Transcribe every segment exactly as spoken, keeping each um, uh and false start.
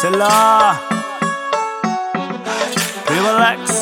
Silla Relax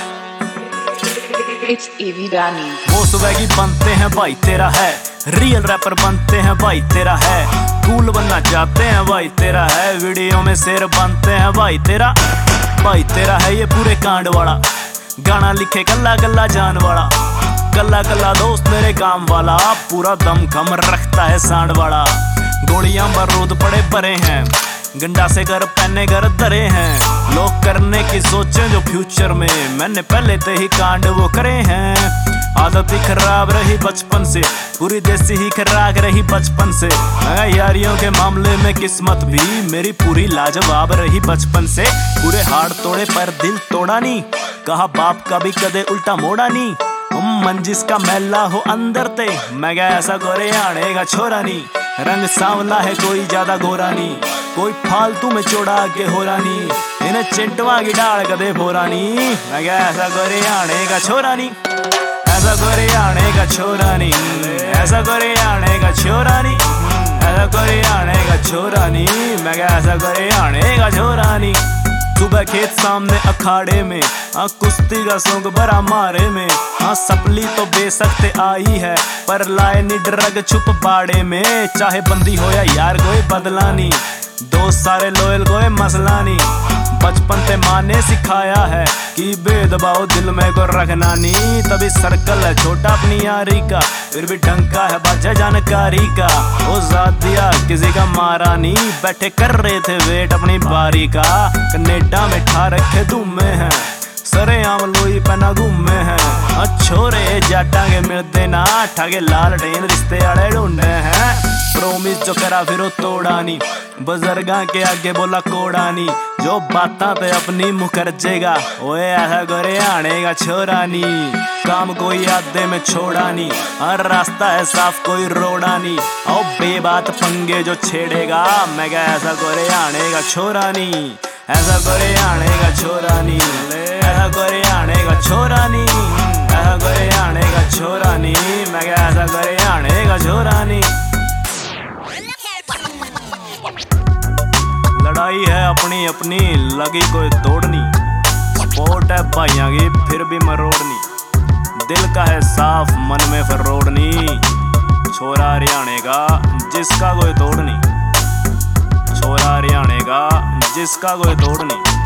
It's Evi Dani। वो स्वैगी बनते हैं भाई तेरा है, रियल रैपर बनते हैं भाई तेरा है, कूल बनना चाहते हैं भाई तेरा है, वीडियो में शेर बनते हैं भाई तेरा भाई तेरा है। ये पूरे कांड वाला गाना लिखे कल्ला कल्ला जान वाला, कल्ला कल्ला दोस्त मेरे काम वाला, पूरा दम खम रखता है सांड वाला। गोलियां बारूद पड़े परे हैं, गंडा से घर पहने घर धरे हैं, लोग करने की सोचें जो फ्यूचर में, मैंने पहले से ही कांड वो करे हैं। आदत ही खराब रही बचपन से, पूरी देसी ही खराक रही बचपन से, यारियों के मामले में किस्मत भी मेरी पूरी लाजवाब रही बचपन से। पूरे हाड़ तोड़े पर दिल तोड़ा नहीं, कहा बाप का भी कदे उल्टा मोड़ा नहीं, मन जिसका मैला हो अंदर ते, मैं क्या ऐसा गोरे आने का छोरा नहीं, रंग सांवला है कोई ज्यादा गोरा नहीं, कोई फालतू में चोड़ा आगे हो रानी, इन्हें चिंटवा की डाल कदे फोरानी, मैं क्या ऐसा गोरे आने का छोरा नहीं, ऐसा गोरे आने का छोरा नहीं, ऐसा गोरे आने का छोरा नहीं, ऐसा गोरे आने का छोरा नहीं, मैं क्या ऐसा गोरे आने का छोरा नहीं। सुबह खेत सामने अखाड़े में, हाँ कुश्ती का सोंग भरा मारे में, हाँ सपली तो बेसख्त आई है, पर लाए नी ड्रग छुप बाड़े में, चाहे बंदी हो या यार कोई बदला नहीं, दोस्त सारे लोयल कोई मसला नहीं। बचपन ते माँ ने सिखाया है कि भेदभाव दिल में को रखना नहीं, तभी सर्कल है छोटा अपनी यारी का, फिर भी ढंका है बाजा जानकारी का, वो जात दिया किसी का मारा नहीं, बैठे कर रहे थे वेट अपनी बारी का, कनेडा में ठा रखे धूम में है, सरे आम लोई पना घूमे हैं, छोरे जाटा के मिलते ना, ठाके लाल टेन रिश्ते आड़े ढूंढे हैं, प्रोमिस जो करा फिर वो तोड़ा नहीं, बुजुर्गा के आगे बोला कोड़ा नहीं, जो बातां पे अपनी मुखरजेगा, ओए ऐसा गोरे आने का छोरा नहीं, काम कोई आधे में छोड़ा नहीं, हर रास्ता है साफ कोई रोड़ा नहीं, और बेबात पंगे जो छेड़ेगा, मैं क्या ऐसा गोरे आने का छोरा नहीं, ऐसा गोरे आने का छोरा नहीं, ऐसा गोरे आने का छोरा नहीं, ऐसा गोरे आने का छोरा नहीं, मैं क्या ऐसा गोरे आने का छोरा नहीं। लड़ाई है अपनी अपनी लगी कोई तोड़नी, सपोर्ट है भाइयों की फिर भी मरोड़नी, दिल का है साफ मन में फिर रोड़नी, छोरा हरियाणे का जिसका कोई तोड़ नहीं, छोरा हरियाणे का जिसका कोई तोड़ नहीं।